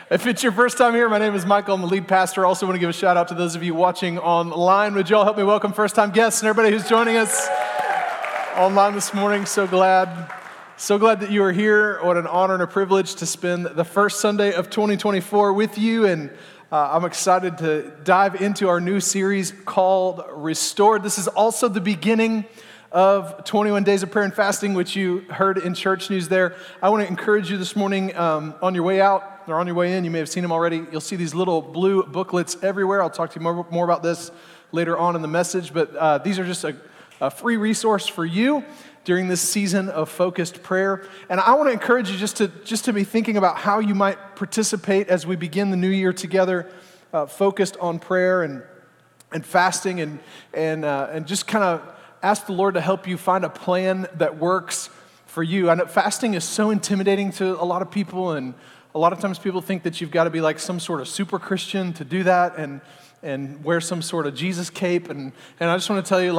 If it's your first time here, my name is Michael. I'm the lead pastor. I also want to give a shout out to those of you watching online. Would you all help me welcome first-time guests and everybody who's joining us online this morning? So glad that you are here. What an honor and a privilege to spend the first Sunday of 2024 with you. And I'm excited to dive into our new series called Restored. This is also the beginning of 21 Days of Prayer and Fasting, which you heard in church news there. I want to encourage you this morning on your way out or on your way in. You may have seen them already. You'll see these little blue booklets everywhere. I'll talk to you more about this later on in the message, but these are just a free resource for you during this season of focused prayer. And I want to encourage you just to be thinking about how you might participate as we begin the new year together, focused on prayer and fasting and just kind of ask the Lord to help you find a plan that works for you. I know fasting is so intimidating to a lot of people, and a lot of times people think that you've got to be like some sort of super Christian to do that and wear some sort of Jesus cape. And I just want to tell you,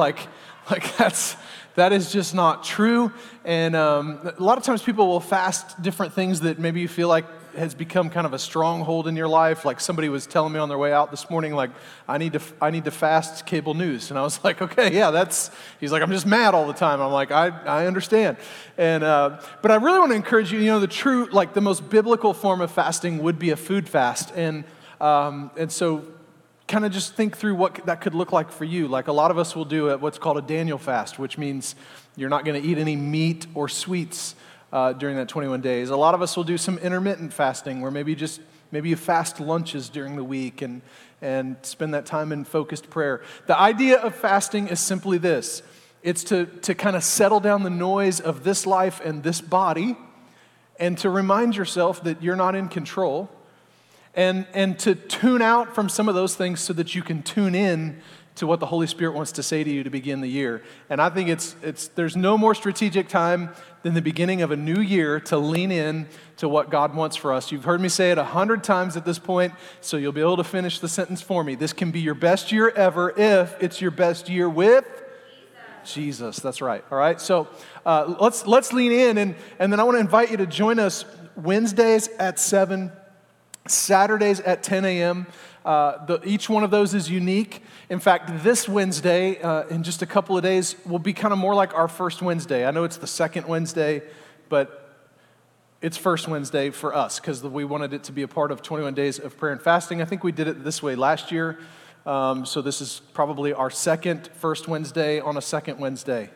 that is just not true. And a lot of times people will fast different things that maybe you feel like has become kind of a stronghold in your life. Like somebody was telling me on their way out this morning, like, I need to fast cable news. And I was like, okay, yeah, he's like, I'm just mad all the time. I'm like, I understand. And, but I really want to encourage you, the most biblical form of fasting would be a food fast. And so kind of just think through what that could look like for you. Like a lot of us will do what's called a Daniel fast, which means you're not going to eat any meat or sweets during that 21 days. A lot of us will do some intermittent fasting where maybe you fast lunches during the week and spend that time in focused prayer. The idea of fasting is simply this. It's to kind of settle down the noise of this life and this body and to remind yourself that you're not in control and to tune out from some of those things so that you can tune in to what the Holy Spirit wants to say to you to begin the year. And I think there's no more strategic time than the beginning of a new year to lean in to what God wants for us. You've heard me say it 100 times at this point, so you'll be able to finish the sentence for me. This can be your best year ever if it's your best year with Jesus. That's right. All right. So let's lean in, and then I want to invite you to join us Wednesdays at 7, Saturdays at 10 a.m. Each one of those is unique. In fact, this Wednesday, in just a couple of days, will be kind of more like our first Wednesday. I know it's the second Wednesday, but it's first Wednesday for us because we wanted it to be a part of 21 Days of Prayer and Fasting. I think we did it this way last year, so this is probably our second first Wednesday on a second Wednesday.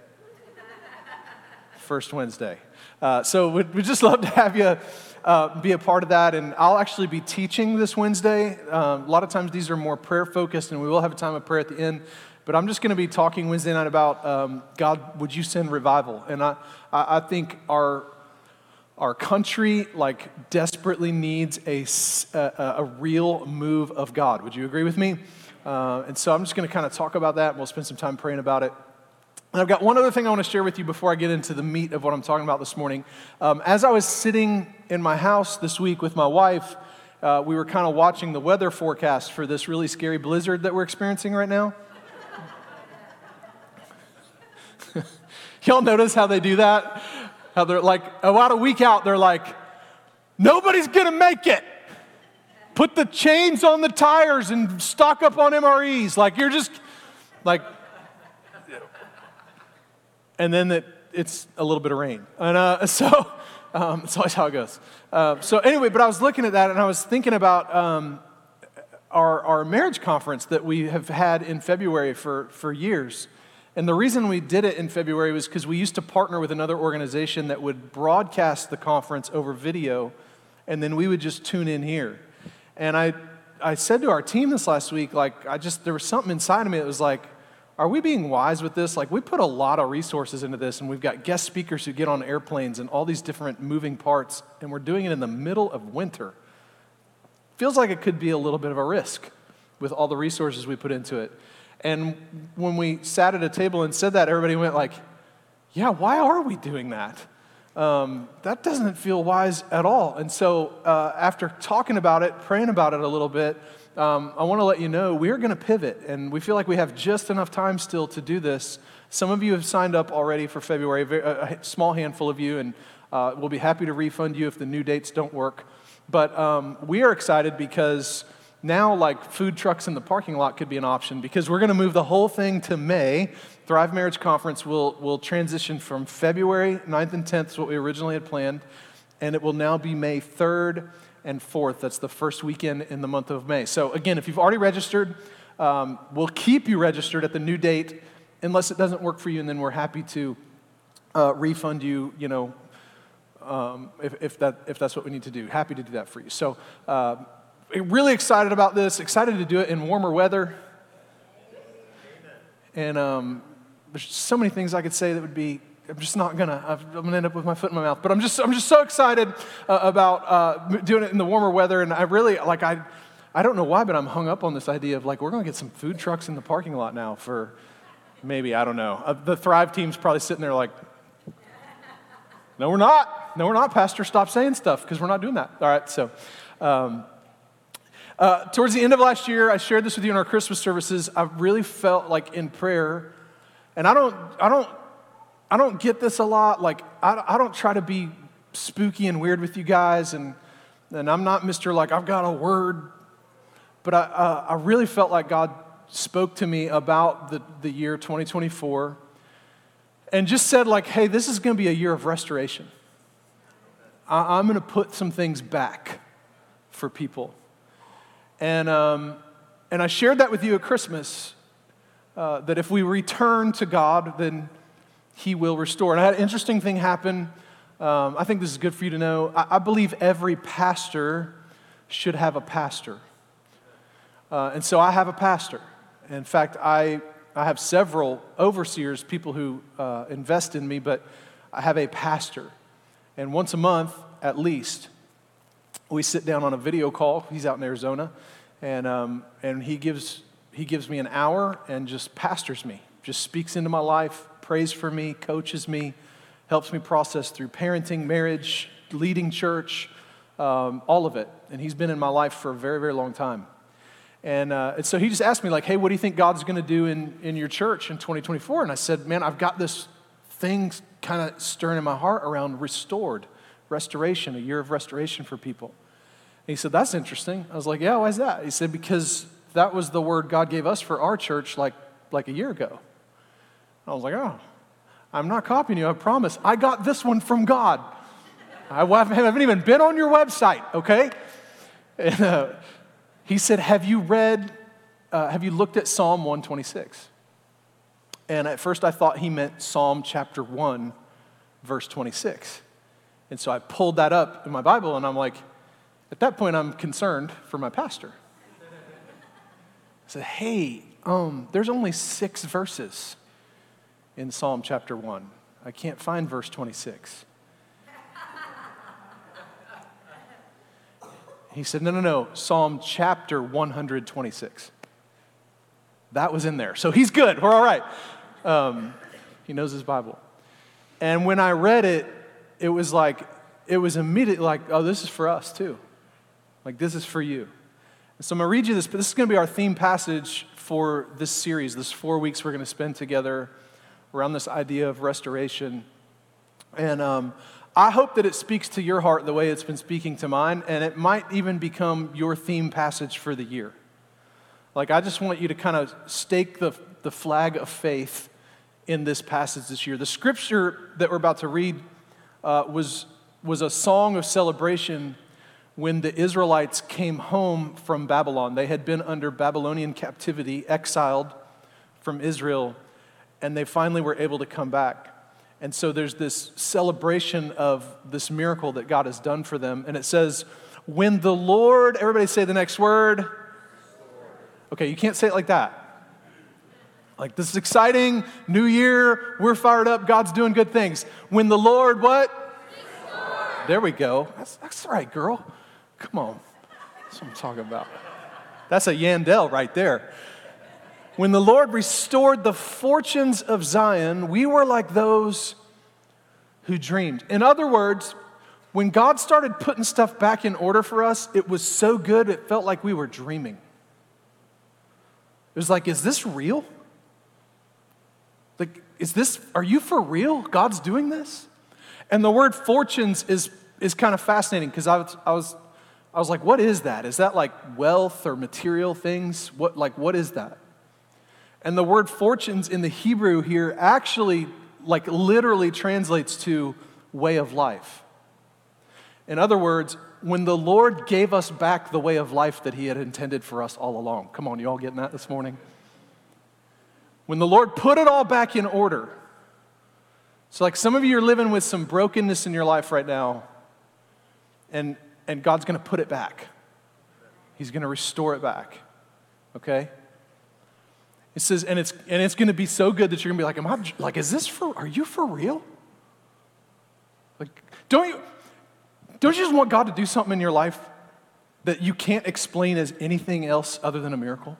First Wednesday. So we'd just love to have you be a part of that, and I'll actually be teaching this Wednesday. A lot of times these are more prayer-focused, and we will have a time of prayer at the end, but I'm just going to be talking Wednesday night about, God, would you send revival? And I think our country, desperately needs a real move of God. Would you agree with me? And so I'm just going to kind of talk about that, and we'll spend some time praying about it. And I've got one other thing I want to share with you before I get into the meat of what I'm talking about this morning. As I was sitting in my house this week with my wife, we were kind of watching the weather forecast for this really scary blizzard that we're experiencing right now. Y'all notice how they do that? How they're like, about a week out, they're like, nobody's going to make it. Put the chains on the tires and stock up on MREs. And then it's a little bit of rain. And so it's always how it goes. So anyway, but I was looking at that and I was thinking about our marriage conference that we have had in February for years. And the reason we did it in February was because we used to partner with another organization that would broadcast the conference over video, and then we would just tune in here. And I said to our team this last week, there was something inside of me that was like, are we being wise with this? We put a lot of resources into this, and we've got guest speakers who get on airplanes and all these different moving parts, and we're doing it in the middle of winter. Feels like it could be a little bit of a risk with all the resources we put into it. And when we sat at a table and said that, everybody went like, yeah, why are we doing that? That doesn't feel wise at all. And so after talking about it, praying about it a little bit, I want to let you know we are going to pivot, and we feel like we have just enough time still to do this. Some of you have signed up already for February, a small handful of you, and we'll be happy to refund you if the new dates don't work. But we are excited because now, like, food trucks in the parking lot could be an option because we're going to move the whole thing to May. Thrive Marriage Conference will transition from February 9th and 10th, is what we originally had planned, and it will now be May 3rd and 4th. That's the first weekend in the month of May. So again, if you've already registered, we'll keep you registered at the new date unless it doesn't work for you, and then we're happy to refund you, if that's what we need to do. Happy to do that for you. So really excited about this, excited to do it in warmer weather. And there's so many things I could say that would be, I'm gonna end up with my foot in my mouth. But I'm just so excited about doing it in the warmer weather. And I really, I don't know why, but I'm hung up on this idea of, like, we're gonna get some food trucks in the parking lot now for maybe, I don't know. The Thrive team's probably sitting there like, no, we're not, Pastor, stop saying stuff, because we're not doing that. All right, so towards the end of last year, I shared this with you in our Christmas services. I really felt like in prayer, and I don't get this a lot. Like, I don't try to be spooky and weird with you guys, and I'm not Mr. like, I've got a word, but I really felt like God spoke to me about the year 2024 and just said, like, hey, this is going to be a year of restoration. I'm going to put some things back for people. And I shared that with you at Christmas, that if we return to God, then He will restore. And I had an interesting thing happen. I think this is good for you to know. I believe every pastor should have a pastor. And so I have a pastor. In fact, I have several overseers, people who invest in me, but I have a pastor. And once a month, at least, we sit down on a video call. He's out in Arizona, and he gives me an hour and just pastors me, just speaks into my life, prays for me, coaches me, helps me process through parenting, marriage, leading church, all of it. And he's been in my life for a very, very long time. And so he just asked me, like, hey, what do you think God's going to do in your church in 2024? And I said, man, I've got this thing kind of stirring in my heart around restoration, a year of restoration for people. And he said, that's interesting. I was like, yeah, why is that? He said, because that was the word God gave us for our church like a year ago. I was like, oh, I'm not copying you, I promise. I got this one from God. I haven't even been on your website, okay? And he said, have you looked at Psalm 126? And at first I thought he meant Psalm chapter 1, verse 26. And so I pulled that up in my Bible, and I'm like, at that point I'm concerned for my pastor. I said, hey, there's only 6 verses in Psalm chapter 1. I can't find verse 26. He said, no, Psalm chapter 126. That was in there. So he's good. We're all right. He knows his Bible. And when I read it, it was immediately like, oh, this is for us too. Like, this is for you. And so I'm going to read you this, but this is going to be our theme passage for this series, this 4 weeks we're going to spend together around this idea of restoration. And I hope that it speaks to your heart the way it's been speaking to mine, and it might even become your theme passage for the year. Like, I just want you to kind of stake the flag of faith in this passage this year. The scripture that we're about to read was a song of celebration when the Israelites came home from Babylon. They had been under Babylonian captivity, exiled from Israel, and they finally were able to come back. And so there's this celebration of this miracle that God has done for them. And it says, when the Lord, everybody say the next word. Okay, you can't say it like that. Like, this is exciting, new year, we're fired up, God's doing good things. When the Lord, what? Restored. There we go. That's right, girl. Come on. That's what I'm talking about. That's a Yandel right there. When the Lord restored the fortunes of Zion, we were like those who dreamed. In other words, when God started putting stuff back in order for us, it was so good it felt like we were dreaming. It was like, is this real? Like, are you for real? God's doing this? And the word fortunes is kind of fascinating because I was I was like, what is that? Is that like wealth or material things? What is that? And the word fortunes in the Hebrew here actually like literally translates to way of life. In other words, when the Lord gave us back the way of life that he had intended for us all along. Come on, you all getting that this morning? When the Lord put it all back in order. So like some of you are living with some brokenness in your life right now, and God's going to put it back. He's going to restore it back. Okay? It says, and it's going to be so good that you're going to be like, are you for real? Like, don't you just want God to do something in your life that you can't explain as anything else other than a miracle?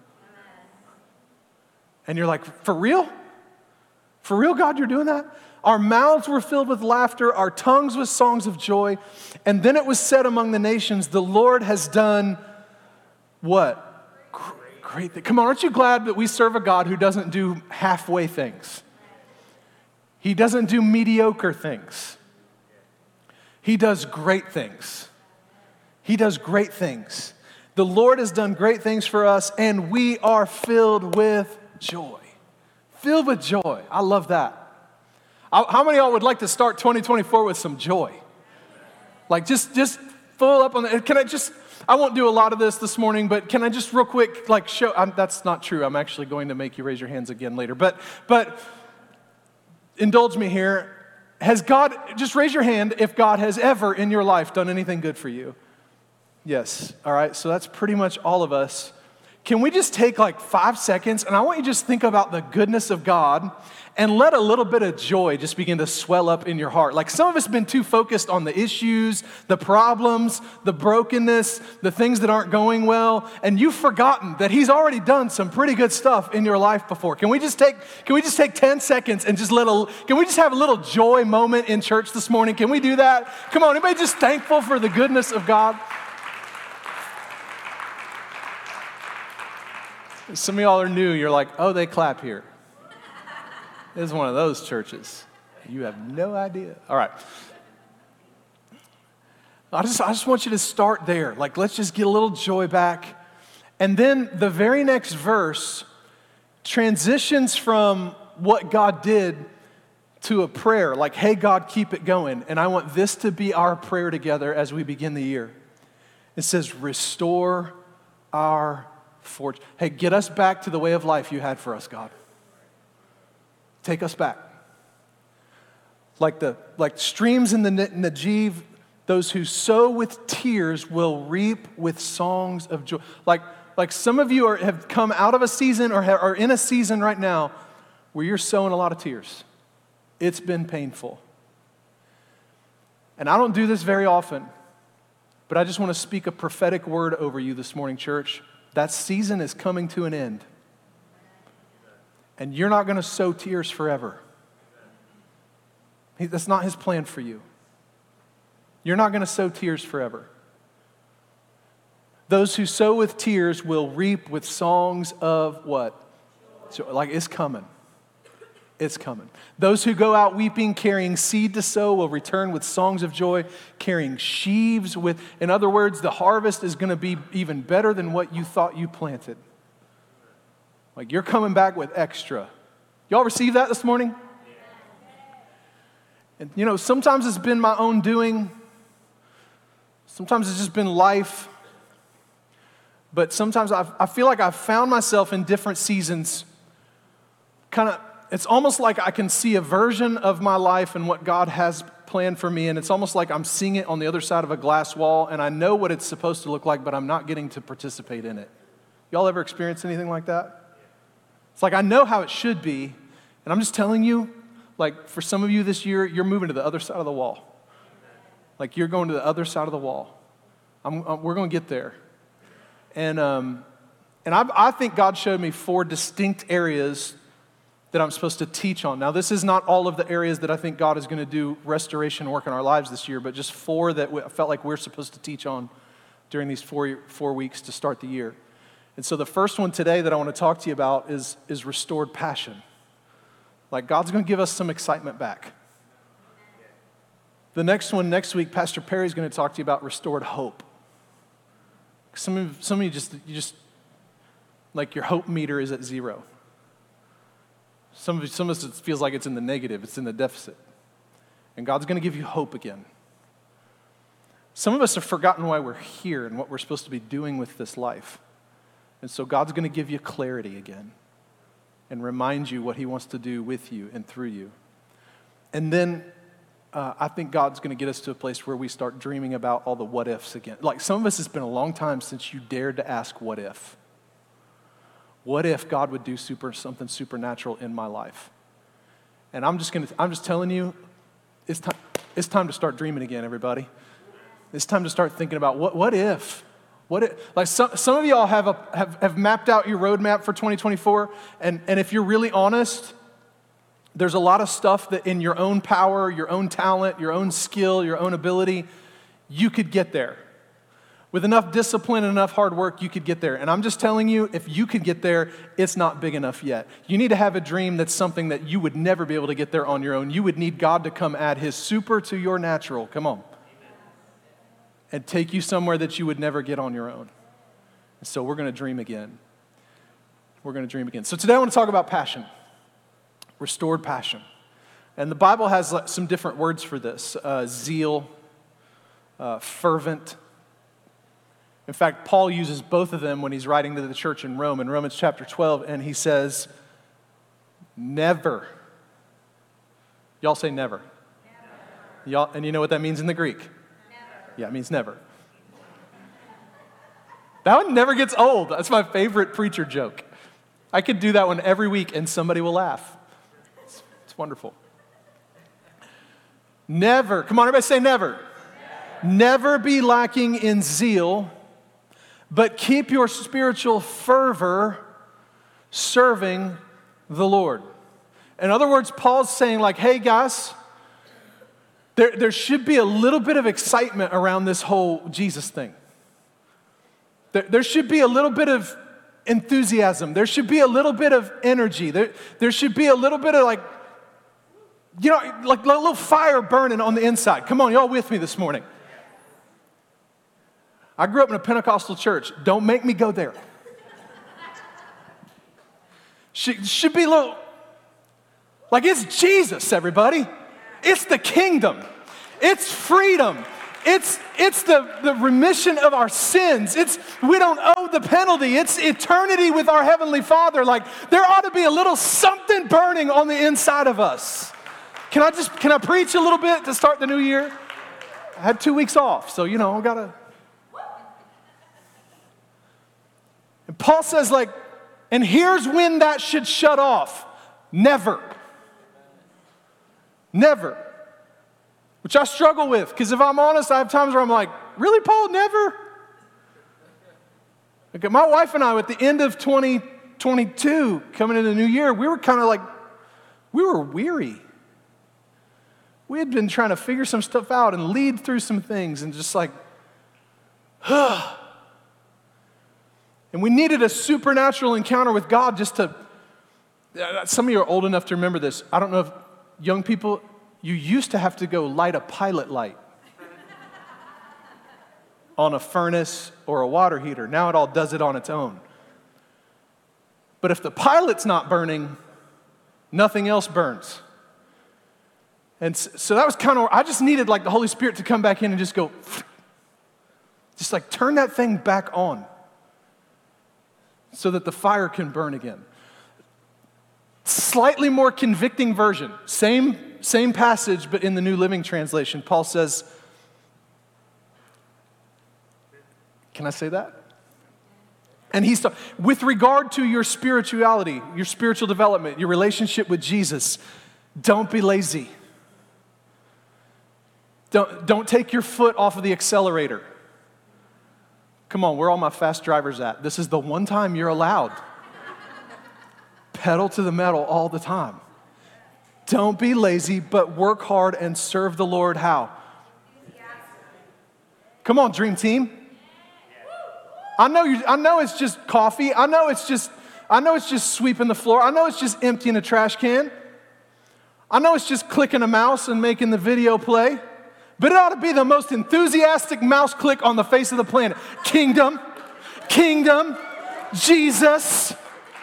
And you're like, for real? For real, God, you're doing that? Our mouths were filled with laughter, our tongues with songs of joy. And then it was said among the nations, the Lord has done what? Great thing. Come on, aren't you glad that we serve a God who doesn't do halfway things? He doesn't do mediocre things. He does great things. He does great things. The Lord has done great things for us, and we are filled with joy. Filled with joy. I love that. How many of y'all would like to start 2024 with some joy? Like just full up on the, I won't do a lot of this morning, but can I just real quick show, that's not true. I'm actually going to make you raise your hands again later. But indulge me here. Just raise your hand if God has ever in your life done anything good for you. Yes. All right. So that's pretty much all of us. Can we just take 5 seconds, and I want you to just think about the goodness of God and let a little bit of joy just begin to swell up in your heart. Like some of us have been too focused on the issues, the problems, the brokenness, the things that aren't going well, and you've forgotten that he's already done some pretty good stuff in your life before. Can we just take 10 seconds and can we just have a little joy moment in church this morning? Can we do that? Come on, anybody just thankful for the goodness of God? Some of y'all are new. You're like, oh, they clap here. This is one of those churches. You have no idea. All right. I just want you to start there. Let's just get a little joy back. And then the very next verse transitions from what God did to a prayer. Like, hey, God, keep it going. And I want this to be our prayer together as we begin the year. It says, restore our fortune. Hey, get us back to the way of life you had for us, God. Take us back. Like streams in the Negev, those who sow with tears will reap with songs of joy. Like some of you have come out of a season or are in a season right now where you're sowing a lot of tears. It's been painful. And I don't do this very often, but I just want to speak a prophetic word over you this morning, church. That season is coming to an end. And you're not going to sow tears forever. That's not his plan for you. You're not going to sow tears forever. Those who sow with tears will reap with songs of what? Joy. It's coming. It's coming. Those who go out weeping, carrying seed to sow, will return with songs of joy, carrying sheaves with, in other words, the harvest is going to be even better than what you thought you planted. You're coming back with extra. Y'all receive that this morning? And sometimes it's been my own doing. Sometimes it's just been life. But sometimes I feel like I've found myself in different seasons. It's almost like I can see a version of my life and what God has planned for me, and it's almost like I'm seeing it on the other side of a glass wall, and I know what it's supposed to look like, but I'm not getting to participate in it. Y'all ever experienced anything like that? It's like I know how it should be, and I'm just telling you, for some of you this year, you're moving to the other side of the wall. You're going to the other side of the wall. We're going to get there. And I think God showed me 4 distinct areas that I'm supposed to teach on. Now, this is not all of the areas that I think God is going to do restoration work in our lives this year, but just 4 that I felt like we're supposed to teach on during these 4 weeks to start the year. And so the first one today that I want to talk to you about is restored passion. God's going to give us some excitement back. The next one, next week, Pastor Perry's going to talk to you about restored hope. Some of you just like your hope meter is at zero. Some of us, it feels like it's in the negative, it's in the deficit. And God's going to give you hope again. Some of us have forgotten why we're here and what we're supposed to be doing with this life. And so God's going to give you clarity again and remind you what he wants to do with you and through you. And then I think God's going to get us to a place where we start dreaming about all the what ifs again. Like some of us, it's been a long time since you dared to ask what if. What if God would do something supernatural in my life? And I'm just telling you, it's time to start dreaming again, everybody. It's time to start thinking about what if? Like some of y'all have mapped out your roadmap for 2024, and if you're really honest, there's a lot of stuff that in your own power, your own talent, your own skill, your own ability, you could get there. With enough discipline and enough hard work, you could get there. And I'm just telling you, if you could get there, it's not big enough yet. You need to have a dream that's something that you would never be able to get there on your own. You would need God to come add his super to your natural. Come on. And take you somewhere that you would never get on your own. And so we're going to dream again. We're going to dream again. So today I want to talk about passion. Restored passion. And the Bible has some different words for this. Zeal, fervent. In fact, Paul uses both of them when he's writing to the church in Rome, in Romans chapter 12, and he says, never. Y'all say never. Y'all, and you know what that means in the Greek? Never. Yeah, it means never. That one never gets old. That's my favorite preacher joke. I could do that one every week and somebody will laugh. It's wonderful. Never. Come on, everybody say never. Never be lacking in zeal, but keep your spiritual fervor serving the Lord. In other words, Paul's saying like, hey guys, there should be a little bit of excitement around this whole Jesus thing. There should be a little bit of enthusiasm. There should be a little bit of energy. There should be a little bit of like a little fire burning on the inside. Come on, y'all with me this morning? I grew up in a Pentecostal church. Don't make me go there. Should be a little, like it's Jesus, everybody. It's the kingdom. It's freedom. It's the remission of our sins. We don't owe the penalty. It's eternity with our Heavenly Father. Like there ought to be a little something burning on the inside of us. Can I preach a little bit to start the new year? I had 2 weeks off, so I gotta. And Paul says and here's when that should shut off. Never. Never. Which I struggle with, because if I'm honest, I have times where I'm like, really, Paul, never? Okay, my wife and I, at the end of 2022, coming into the new year, we were kind of like, we were weary. We had been trying to figure some stuff out and lead through some things and just like, And we needed a supernatural encounter with God just to, some of you are old enough to remember this. I don't know if young people, you used to have to go light a pilot light on a furnace or a water heater. Now it all does it on its own. But if the pilot's not burning, nothing else burns. And so that was kind of, I just needed the Holy Spirit to come back in and just go, just turn that thing back on so that the fire can burn again. Slightly more convicting version, same passage, but in the New Living Translation, Paul says, can I say that? And he's with regard to your spirituality, your spiritual development, your relationship with Jesus, don't be lazy. Don't take your foot off of the accelerator. Come on, where are all my fast drivers at? This is the one time you're allowed. Pedal to the metal all the time. Don't be lazy, but work hard and serve the Lord how? Come on, dream team. I know it's just coffee. I know it's just sweeping the floor. I know it's just emptying a trash can. I know it's just clicking a mouse and making the video play. But it ought to be the most enthusiastic mouse click on the face of the planet. Kingdom, kingdom, Jesus.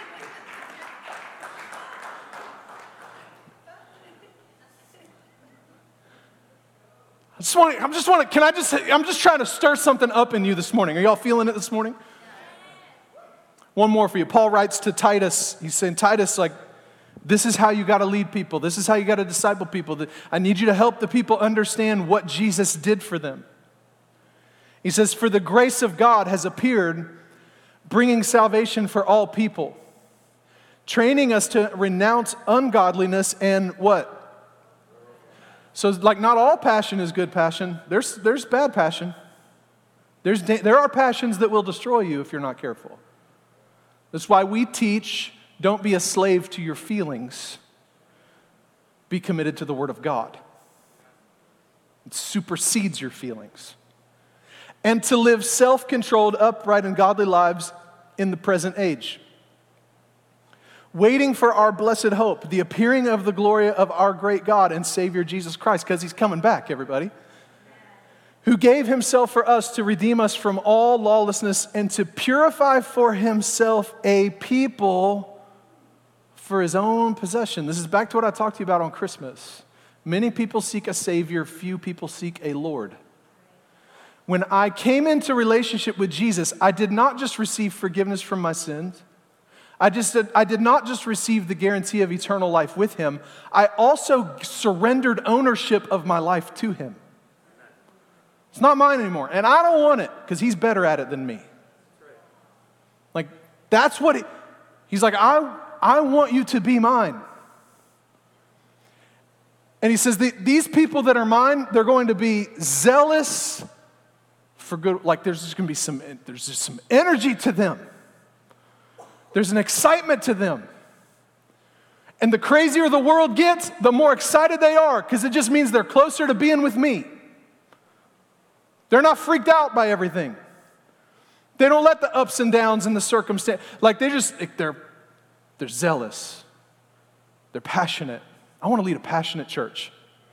I'm just trying to stir something up in you this morning. Are y'all feeling it this morning? One more for you. Paul writes to Titus. He's saying, Titus, like, this is how you got to lead people. This is how you got to disciple people. I need you to help the people understand what Jesus did for them. He says, for the grace of God has appeared, bringing salvation for all people, training us to renounce ungodliness and what? So, like, not all passion is good passion. There's bad passion. There are passions that will destroy you if you're not careful. That's why we teach, don't be a slave to your feelings. Be committed to the Word of God. It supersedes your feelings. And to live self-controlled, upright, and godly lives in the present age, waiting for our blessed hope, the appearing of the glory of our great God and Savior Jesus Christ, because He's coming back, everybody, who gave Himself for us to redeem us from all lawlessness and to purify for Himself a people for His own possession. This is back to what I talked to you about on Christmas. Many people seek a Savior, few people seek a Lord. When I came into relationship with Jesus, I did not just receive forgiveness from my sins. I did not just receive the guarantee of eternal life with Him, I also surrendered ownership of my life to Him. It's not mine anymore, and I don't want it because He's better at it than me. Like, that's what He's like, I want you to be mine. And He says, these people that are mine, they're going to be zealous for good. Like, there's just some energy to them. There's an excitement to them. And the crazier the world gets, the more excited they are, because it just means they're closer to being with me. They're not freaked out by everything. They don't let the ups and downs and the circumstance, like they're zealous. They're passionate. I want to lead a passionate church.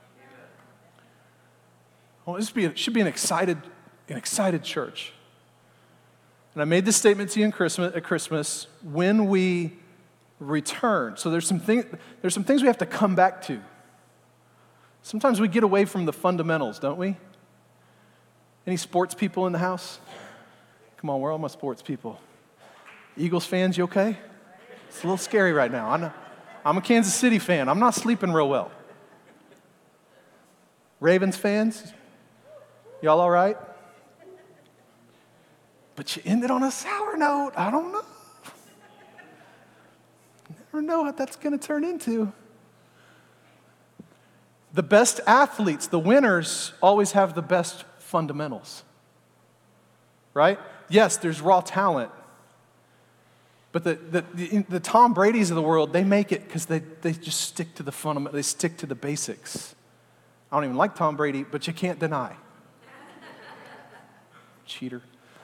It should be an excited church. And I made this statement to you at Christmas, when we return. So there's some things we have to come back to. Sometimes we get away from the fundamentals, don't we? Any sports people in the house? Come on, where are all my sports people? Eagles fans, you okay? It's a little scary right now. I know. I'm a Kansas City fan. I'm not sleeping real well. Ravens fans, y'all all right? But you ended on a sour note. I don't know. You never know what that's going to turn into. The best athletes, the winners, always have the best fundamentals. Right? Yes, there's raw talent. But the Tom Brady's of the world, they make it because they just stick to the fundamentals. They stick to the basics. I don't even like Tom Brady, but you can't deny. Cheater.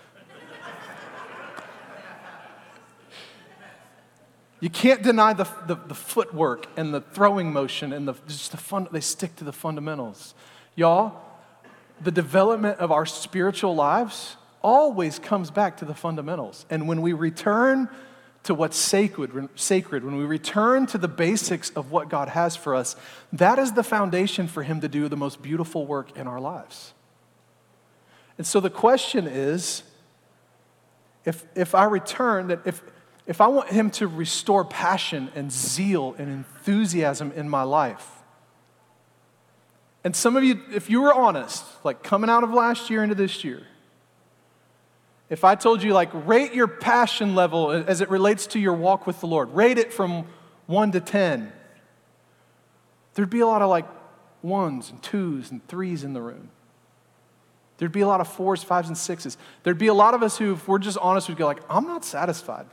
You can't deny the footwork and the throwing motion and they stick to the fundamentals. Y'all, the development of our spiritual lives always comes back to the fundamentals. And when we return to what's sacred, when we return to the basics of what God has for us, that is the foundation for Him to do the most beautiful work in our lives. And so the question is, if I return, that if I want Him to restore passion and zeal and enthusiasm in my life, and some of you, if you were honest, like coming out of last year into this year, if I told you, like, rate your passion level as it relates to your walk with the Lord, rate it from 1 to 10, there'd be a lot of like 1s and 2s and 3s in the room. There'd be a lot of 4s, 5s, and 6s. There'd be a lot of us who, if we're just honest, we'd go like, I'm not satisfied.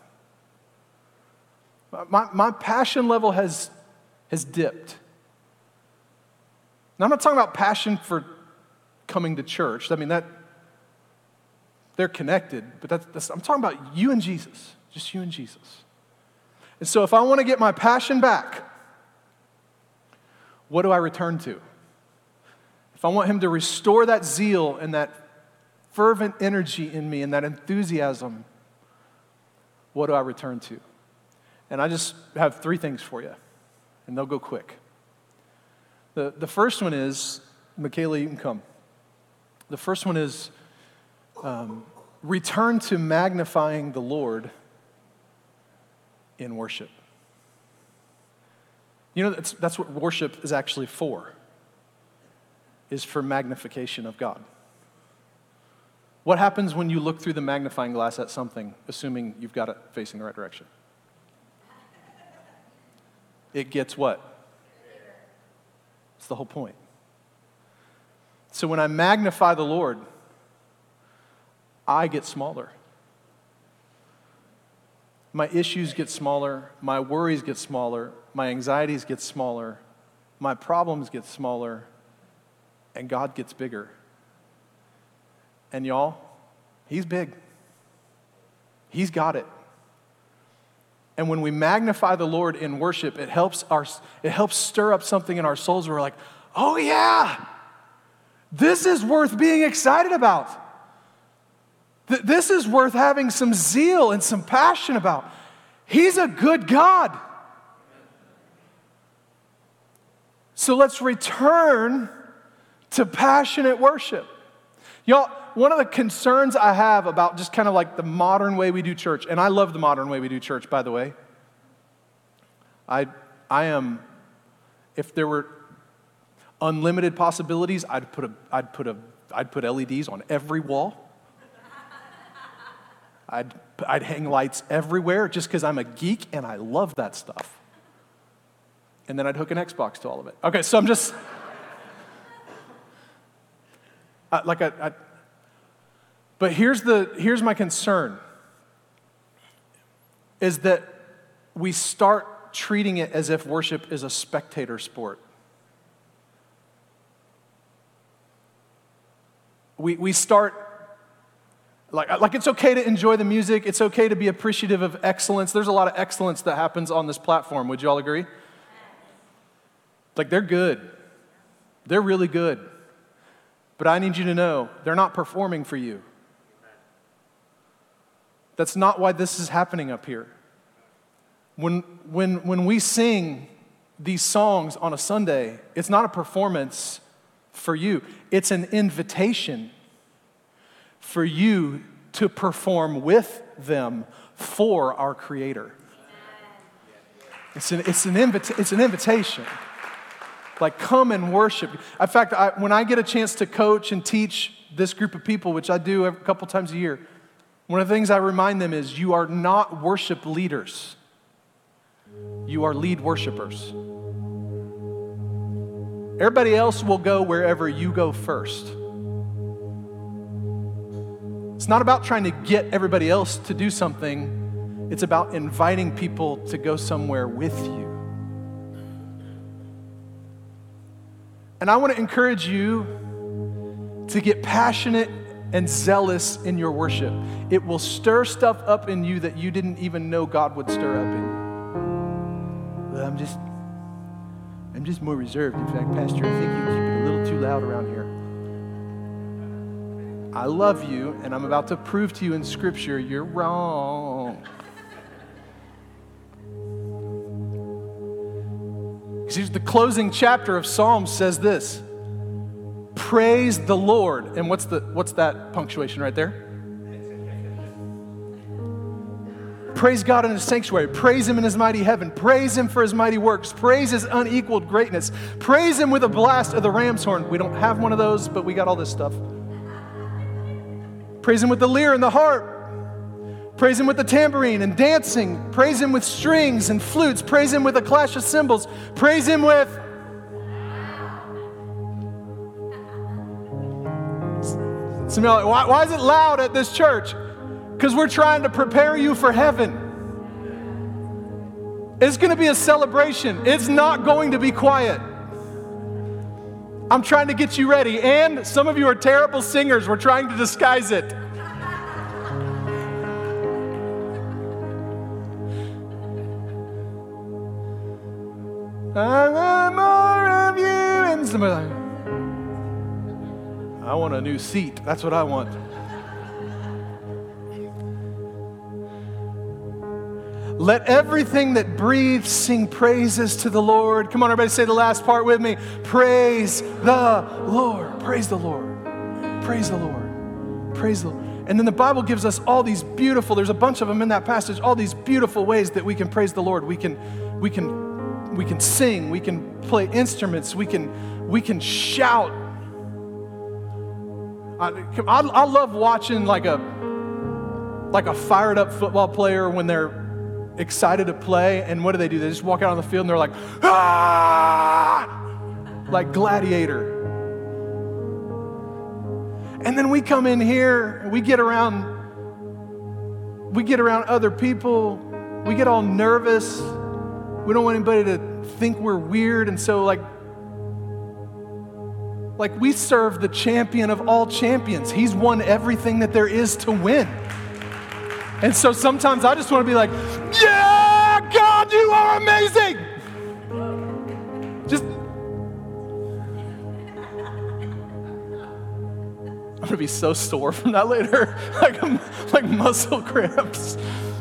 My passion level has dipped. Now, I'm not talking about passion for coming to church. I mean, they're connected, but I'm talking about you and Jesus, just you and Jesus. And so if I want to get my passion back, what do I return to? If I want Him to restore that zeal and that fervent energy in me and that enthusiasm, what do I return to? And I just have 3 things for you, and they'll go quick. The first one is, Michaela, you can come. The first one is return to magnifying the Lord in worship. You know, that's what worship is actually for, is for magnification of God. What happens when you look through the magnifying glass at something, assuming you've got it facing the right direction? It gets what? It's the whole point. So when I magnify the Lord, I get smaller. My issues get smaller, my worries get smaller, my anxieties get smaller, my problems get smaller, and God gets bigger. And y'all, He's big. He's got it. And when we magnify the Lord in worship, it helps stir up something in our souls where we're like, oh yeah, this is worth being excited about. This is worth having some zeal and some passion about. He's a good God. So let's return to passionate worship. Y'all, one of the concerns I have about just kind of like the modern way we do church, and I love the modern way we do church, by the way. I am, if there were unlimited possibilities, I'd put LEDs on every wall. I'd hang lights everywhere just because I'm a geek and I love that stuff. And then I'd hook an Xbox to all of it. Okay, so I'm just, but here's my concern, is that we start treating it as if worship is a spectator sport. We start, like it's okay to enjoy the music, it's okay to be appreciative of excellence. There's a lot of excellence that happens on this platform, would you all agree? Like they're good. They're really good. But I need you to know, they're not performing for you. That's not why this is happening up here. When we sing these songs on a Sunday, it's not a performance for you. It's an invitation for you to perform with them for our Creator. It's an invitation. Like, come and worship. In fact, when I get a chance to coach and teach this group of people, which I do a couple times a year, one of the things I remind them is you are not worship leaders. You are lead worshipers. Everybody else will go wherever you go first. It's not about trying to get everybody else to do something. It's about inviting people to go somewhere with you. And I want to encourage you to get passionate and zealous in your worship. It will stir stuff up in you that you didn't even know God would stir up in you. Well, I'm just more reserved. In fact, Pastor, I think you keep it a little too loud around here. I love you, and I'm about to prove to you in Scripture you're wrong. See, the closing chapter of Psalms says this: praise the Lord. And what's that punctuation right there? Praise God in His sanctuary. Praise Him in His mighty heaven. Praise Him for His mighty works. Praise His unequaled greatness. Praise Him with a blast of the ram's horn. We don't have one of those, but we got all this stuff. Praise Him with the lyre and the harp. Praise Him with the tambourine and dancing. Praise Him with strings and flutes. Praise Him with a clash of cymbals. Praise Him with... Some of you are like, why is it loud at this church? Because we're trying to prepare you for heaven. It's going to be a celebration. It's not going to be quiet. I'm trying to get you ready. And some of you are terrible singers. We're trying to disguise it. I want more of you. And somebody like, I want a new seat. That's what I want. Let everything that breathes sing praises to the Lord. Come on, everybody, say the last part with me. Praise the Lord. Praise the Lord. Praise the Lord. Praise the Lord. And then the Bible gives us all these beautiful, there's a bunch of them in that passage, all these beautiful ways that we can praise the Lord. We can sing, we can play instruments, we can shout. I love watching like a fired up football player when they're excited to play, and what do? They just walk out on the field and they're like, ah! Like Gladiator. And then we come in here, we get around other people, we get all nervous. We don't want anybody to think we're weird, and so like we serve the champion of all champions. He's won everything that there is to win. And so sometimes I just want to be like, yeah, God, you are amazing. I'm going to be so sore from that later, like muscle cramps.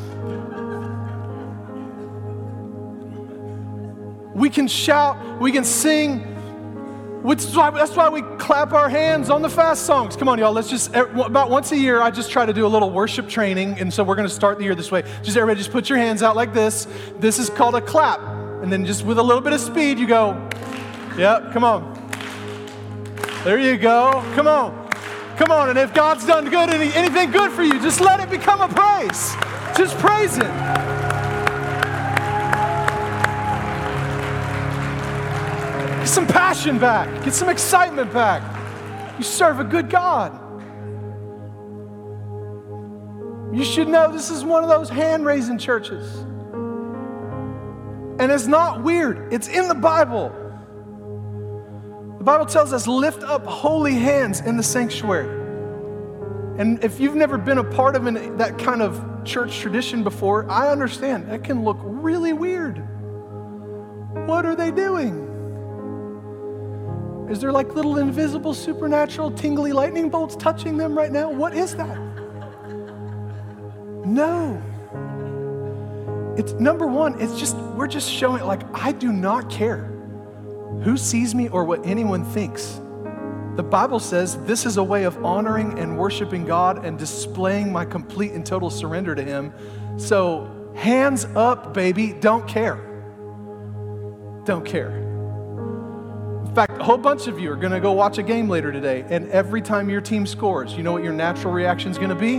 We can shout, we can sing. That's why we clap our hands on the fast songs. Come on, y'all. Let's just, about once a year, I just try to do a little worship training. And so we're going to start the year this way. Everybody just put your hands out like this. This is called a clap. And then just with a little bit of speed, you go, yep, come on. There you go. Come on. Come on. And if God's done good, anything good for you, just let it become a praise. Just praise Him. Get some passion back. Get some excitement back. You serve a good God. You should know this is one of those hand-raising churches. And it's not weird. It's in the Bible. The Bible tells us, lift up holy hands in the sanctuary. And if you've never been a part of that kind of church tradition before, I understand. That can look really weird. What are they doing? Is there like little invisible, supernatural, tingly lightning bolts touching them right now? What is that? No. It's number one, we're just showing, like, I do not care who sees me or what anyone thinks. The Bible says this is a way of honoring and worshiping God and displaying my complete and total surrender to Him. So hands up, baby, don't care. Don't care. In fact, a whole bunch of you are going to go watch a game later today, and every time your team scores, you know what your natural reaction is going to be?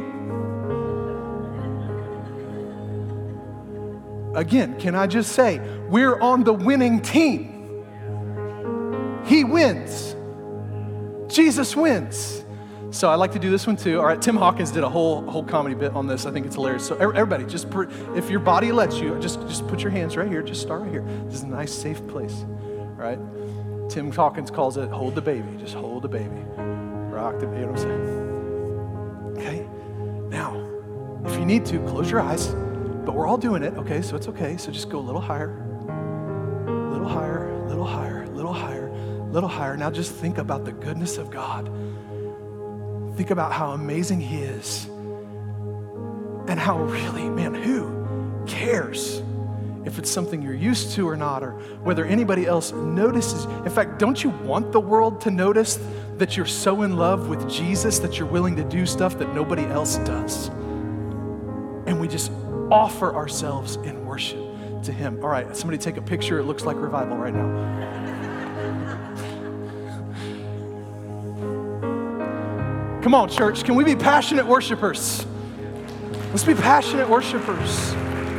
Again, can I just say, we're on the winning team. He wins. Jesus wins. So I like to do this one too. All right, Tim Hawkins did a whole comedy bit on this. I think it's hilarious. So everybody, if your body lets you, just put your hands right here. Just start right here. This is a nice, safe place. All right? Tim Hawkins calls it hold the baby. Just hold the baby. Rock the baby, you know what I'm saying? Okay? Now, if you need to, close your eyes. But we're all doing it, okay? So it's okay. So just go a little higher. A little higher, a little higher, a little higher, a little higher. Now just think about the goodness of God. Think about how amazing He is. And how really, man, who cares if it's something you're used to or not, or whether anybody else notices. In fact, don't you want the world to notice that you're so in love with Jesus that you're willing to do stuff that nobody else does? And we just offer ourselves in worship to Him. All right, somebody take a picture. It looks like revival right now. Come on, church. Can we be passionate worshipers? Let's be passionate worshipers.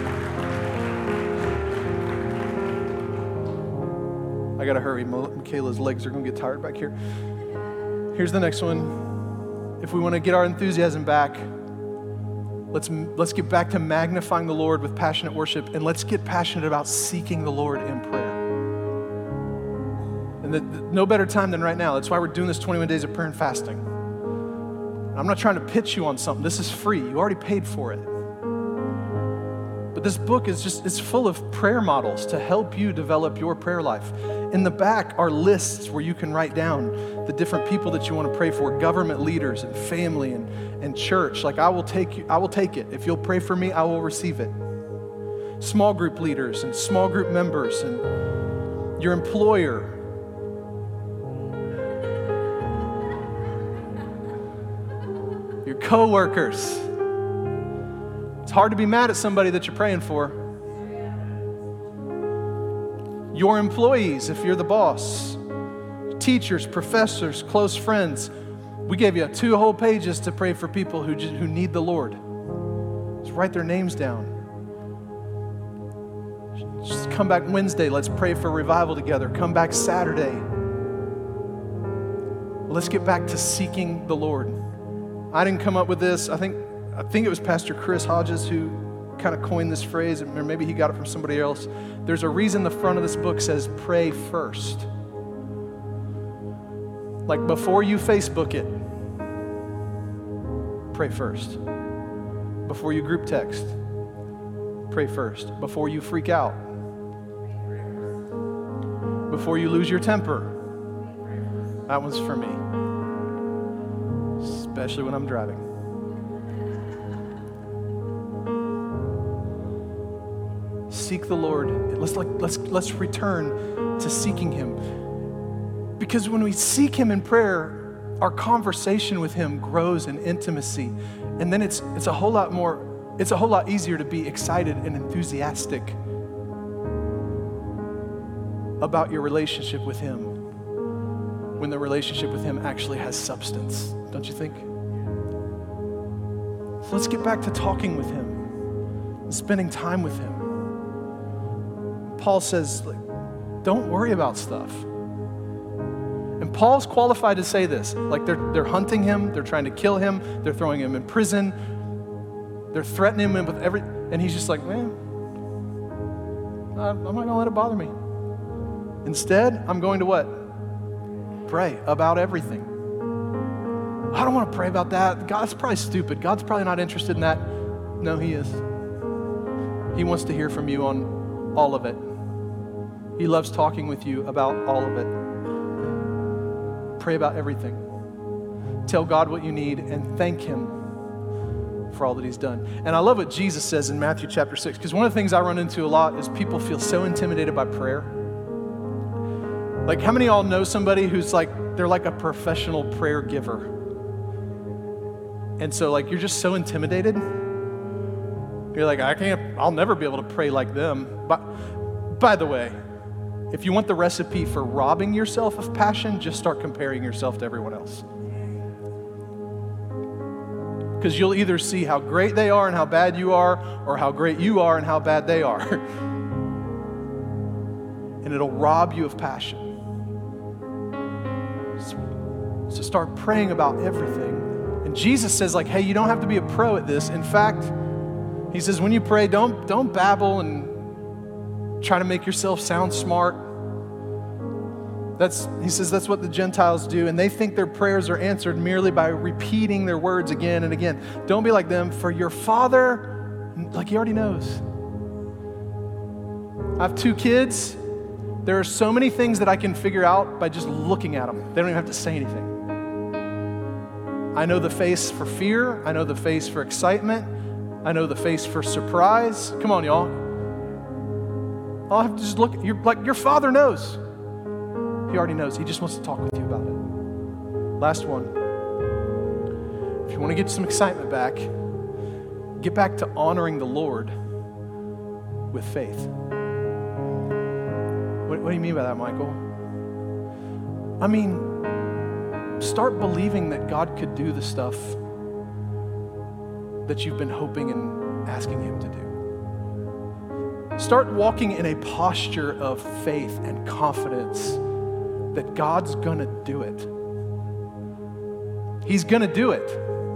I gotta hurry. Michaela's legs are gonna get tired back here. Here's the next one. If we want to get our enthusiasm back, let's get back to magnifying the Lord with passionate worship, and let's get passionate about seeking the Lord in prayer. And no better time than right now. That's why we're doing this 21 days of prayer and fasting. I'm not trying to pitch you on something. This is free. You already paid for it. But this book it's full of prayer models to help you develop your prayer life. In the back are lists where you can write down the different people that you want to pray for, government leaders and family and church. Like, I will take it. If you'll pray for me, I will receive it. small group leaders and small group members and your employer. Your coworkers. It's hard to be mad at somebody that you're praying for. Your employees, if you're the boss. Teachers, professors, close friends. We gave you 2 whole pages to pray for people who need the Lord. Just write their names down. Just come back Wednesday. Let's pray for revival together. Come back Saturday. Let's get back to seeking the Lord. I didn't come up with this. I think it was Pastor Chris Hodges who kind of coined this phrase, or maybe he got it from somebody else. There's a reason the front of this book says pray first. Like before you Facebook it, pray first. Before you group text, pray first. Before you freak out, before you lose your temper, that one's for me, especially when I'm driving. Seek the Lord. Let's return to seeking Him. Because when we seek Him in prayer, our conversation with Him grows in intimacy. And then it's a whole lot easier to be excited and enthusiastic about your relationship with Him when the relationship with Him actually has substance, don't you think? So let's get back to talking with Him and spending time with Him. Paul says, don't worry about stuff. And Paul's qualified to say this. Like they're hunting him, they're trying to kill him, they're throwing him in prison, they're threatening him with and he's just like, man, I'm not gonna let it bother me. Instead, I'm going to what? Pray about everything. I don't want to pray about that. God's probably stupid. God's probably not interested in that. No, He is. He wants to hear from you on all of it. He loves talking with you about all of it. Pray about everything. Tell God what you need and thank Him for all that He's done. And I love what Jesus says in Matthew chapter 6, because one of the things I run into a lot is people feel so intimidated by prayer. Like, how many of y'all know somebody who's like, they're like a professional prayer giver? And so like, you're just so intimidated. You're like, I'll never be able to pray like them. But by the way, if you want the recipe for robbing yourself of passion, just start comparing yourself to everyone else. Because you'll either see how great they are and how bad you are, or how great you are and how bad they are. And it'll rob you of passion. So start praying about everything. And Jesus says, like, hey, you don't have to be a pro at this. In fact, He says, when you pray, don't babble and try to make yourself sound smart. He says that's what the Gentiles do, and they think their prayers are answered merely by repeating their words again and again. Don't be like them, for your Father, like He already knows. I have 2 kids. There are so many things that I can figure out by just looking at them. They don't even have to say anything. I know the face for fear. I know the face for excitement. I know the face for surprise. Come on, y'all. I'll have to just look. Your Father knows. He already knows. He just wants to talk with you about it. Last one. If you want to get some excitement back, get back to honoring the Lord with faith. What do you mean by that, Michael? I mean, start believing that God could do the stuff that you've been hoping and asking Him to do. Start walking in a posture of faith and confidence that God's gonna do it. He's gonna do it.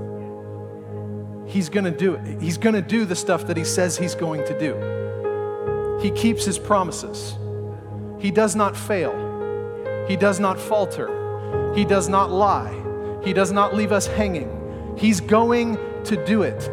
He's gonna do it. He's gonna do the stuff that He says He's going to do. He keeps His promises. He does not fail. He does not falter. He does not lie. He does not leave us hanging. He's going to do it.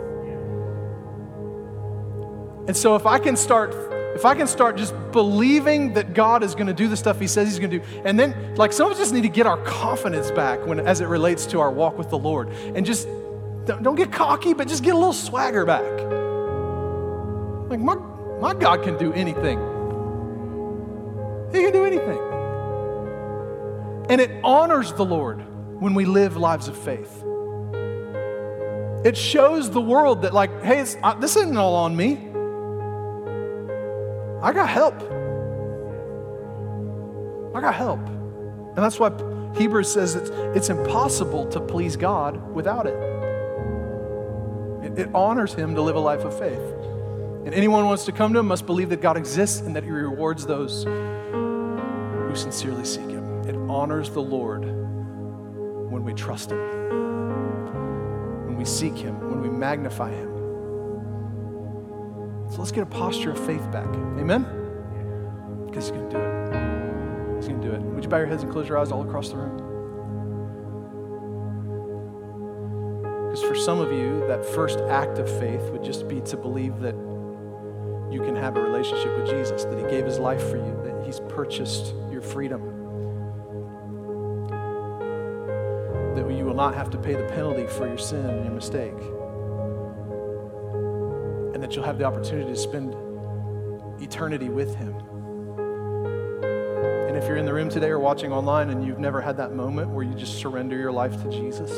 And so if I can start just believing that God is going to do the stuff He says He's going to do, and then like some of us just need to get our confidence back as it relates to our walk with the Lord, and just don't get cocky, but just get a little swagger back. Like My God can do anything. He can do anything. And it honors the Lord when we live lives of faith. It shows the world that like, hey, this isn't all on me. I got help. I got help. And that's why Hebrews says it's impossible to please God without it. It honors him to live a life of faith. And anyone who wants to come to him must believe that God exists and that he rewards those who sincerely seek him. It honors the Lord when we trust him, when we seek him, when we magnify him. So let's get a posture of faith back. Amen? Because he's going to do it. He's going to do it. Would you bow your heads and close your eyes all across the room? Because for some of you, that first act of faith would just be to believe that you can have a relationship with Jesus, that he gave his life for you, that he's purchased your freedom, that you will not have to pay the penalty for your sin and your mistake, and that you'll have the opportunity to spend eternity with him. And if you're in the room today or watching online and you've never had that moment where you just surrender your life to Jesus,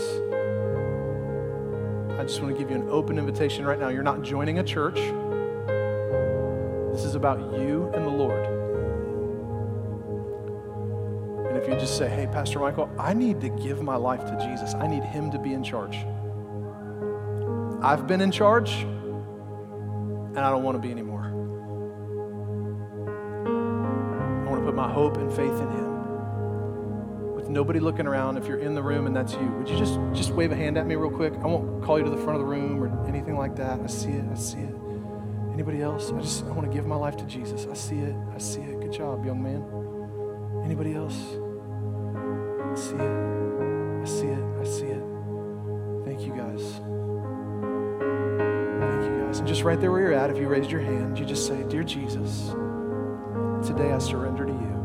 I just want to give you an open invitation right now. You're not joining a church. This is about you and the Lord. And if you just say, hey, Pastor Michael, I need to give my life to Jesus. I need him to be in charge. I've been in charge, and I don't want to be anymore. I want to put my hope and faith in him. With nobody looking around, if you're in the room and that's you, would you just wave a hand at me real quick? I won't call you to the front of the room or anything like that. I see it. Anybody else? I want to give my life to Jesus. I see it. Good job, young man. Anybody else? I see it. Thank you guys. And just right there where you're at, if you raised your hand, you just say, Dear Jesus, today I surrender to you.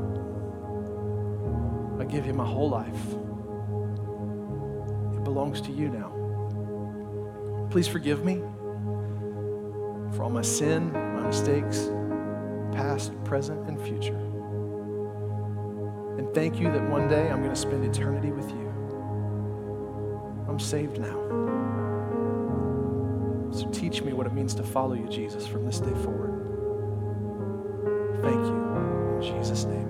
I give you my whole life. It belongs to you now. Please forgive me for all my sin, my mistakes, past, present, and future. And thank you that one day I'm going to spend eternity with you. I'm saved now. So teach me what it means to follow you, Jesus, from this day forward. Thank you. In Jesus' name.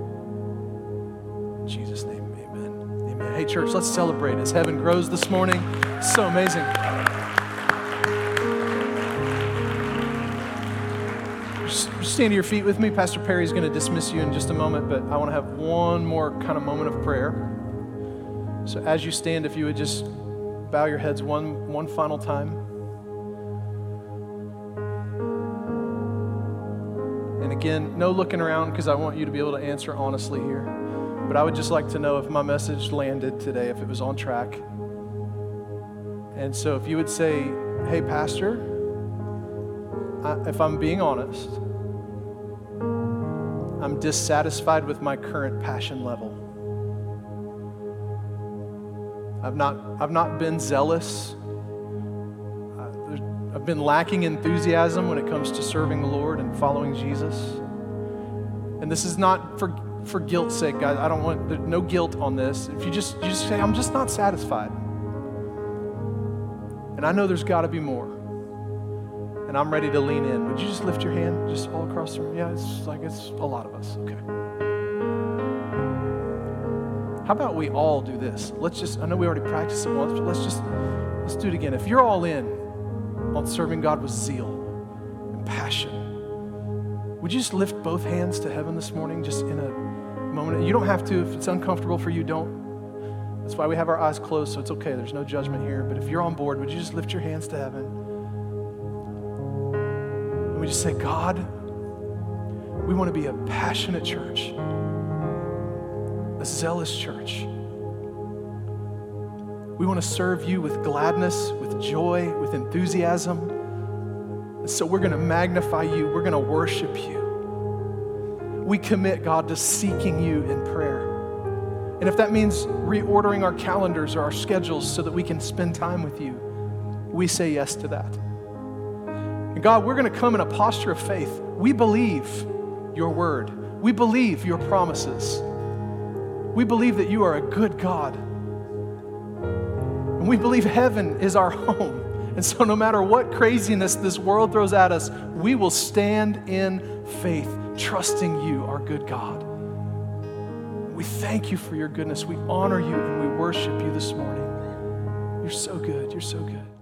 In Jesus' name, amen. Amen. Hey, church, let's celebrate as heaven grows this morning. It's so amazing. Stand to your feet with me. Pastor Perry's going to dismiss you in just a moment, but I want to have one more kind of moment of prayer. So as you stand, if you would just bow your heads one final time. And again, no looking around because I want you to be able to answer honestly here. But I would just like to know if my message landed today, if it was on track. And so if you would say, hey, Pastor, if I'm being honest, I'm dissatisfied with my current passion level. I've not been zealous. I've been lacking enthusiasm when it comes to serving the Lord and following Jesus. And this is not for guilt's sake, guys. I don't want no guilt on this. If you just say, I'm just not satisfied. And I know there's got to be more. And I'm ready to lean in. Would you just lift your hand just all across the room? Yeah, it's a lot of us. Okay. How about we all do this? I know we already practiced it once, but let's do it again. If you're all in on serving God with zeal and passion, would you just lift both hands to heaven this morning just in a moment? You don't have to. If it's uncomfortable for you, don't. That's why we have our eyes closed, so it's okay. There's no judgment here. But if you're on board, would you just lift your hands to heaven? We just say, God, we want to be a passionate church, a zealous church. We want to serve you with gladness, with joy, with enthusiasm. And so we're going to magnify you. We're going to worship you. We commit, God, to seeking you in prayer. And if that means reordering our calendars or our schedules so that we can spend time with you, we say yes to that. And God, we're going to come in a posture of faith. We believe your word. We believe your promises. We believe that you are a good God. And we believe heaven is our home. And so no matter what craziness this world throws at us, we will stand in faith, trusting you, our good God. We thank you for your goodness. We honor you and we worship you this morning. You're so good. You're so good.